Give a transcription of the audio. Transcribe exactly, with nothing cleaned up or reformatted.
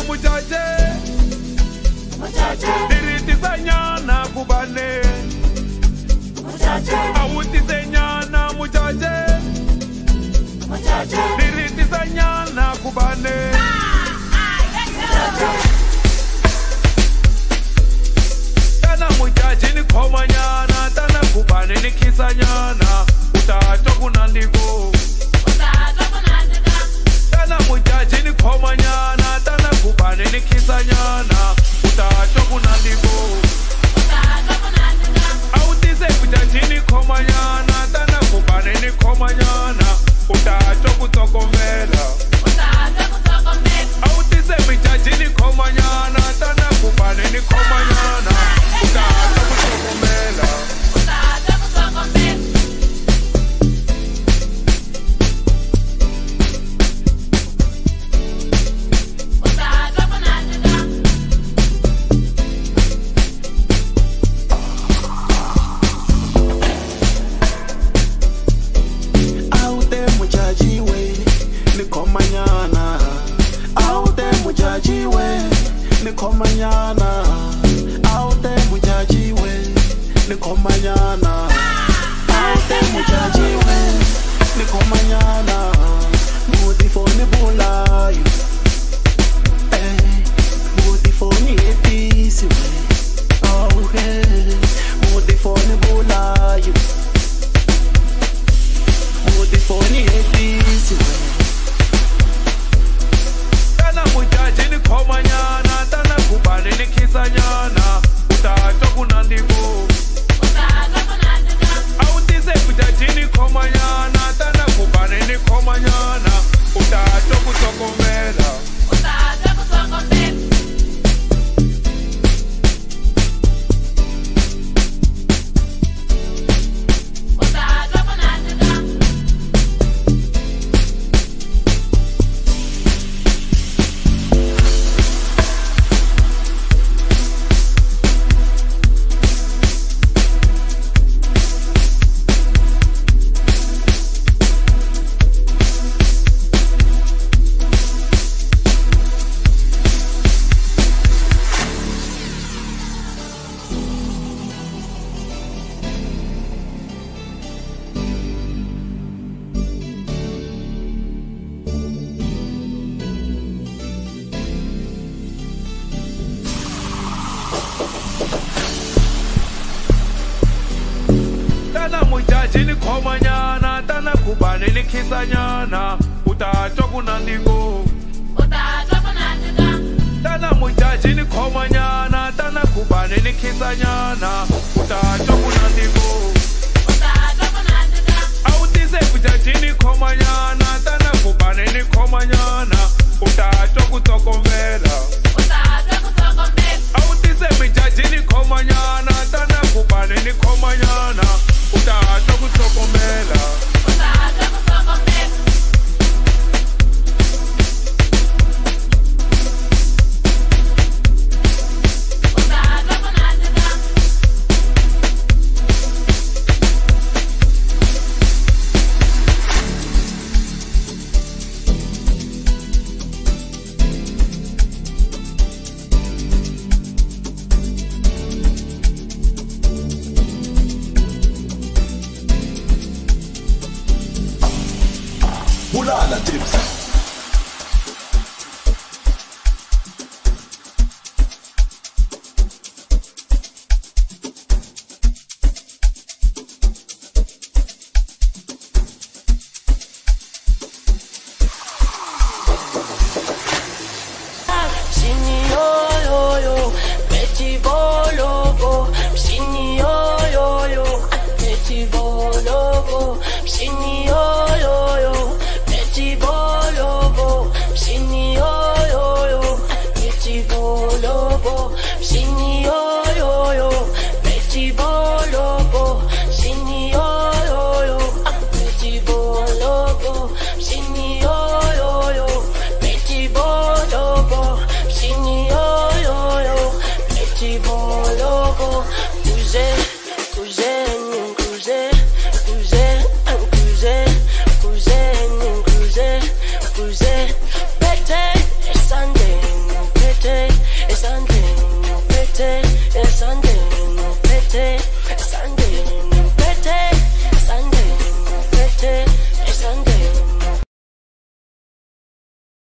muchache Diriti nyana kubane Awuti nyana muchache Diriti nyana kubane Tana muchache ni koma nyana Tana kubane ni kisa nyana Utato kunandiko Tana muchache ni koma nyana Tana kubane ni kisa nyana Utato kunandiko Autize muchache ni koma nyana Tana kubane ni koma nyana Utato kutokomela Autize muchache ni koma nyana Tana kubane ni koma nyana Utato kutokomela Komanyana, out there mujaji we, ni komanyana, out there mujaji we, ni komanyana, mudi for ni bula you, eh, mudi for ni episi we, oh hey, mudi for ni bula you, mudi for ni episi we. Tana mujaji ni komanyana. Kubane ni kisa nyana Utato kunandiko Autize kujajini koma nyana Tana kubane ni koma nyana Utato kutokomela Tana mujaji ni koma nyana Tana kubane ni kisa nyana Utato kunandiko Tana mujaji ni koma nyana Tana kubane ni kisa nyana Utato kunandiko Autize mujaji ni koma nyana Tana kubane ni koma nyana Utato kutokomela Autize mujaji ni koma nyana Tana kubane ni koma nyana Utato kutokomela Bulala tips. Yo yo yo, Betty Bolo. esandleni uphethe esandleni uphethe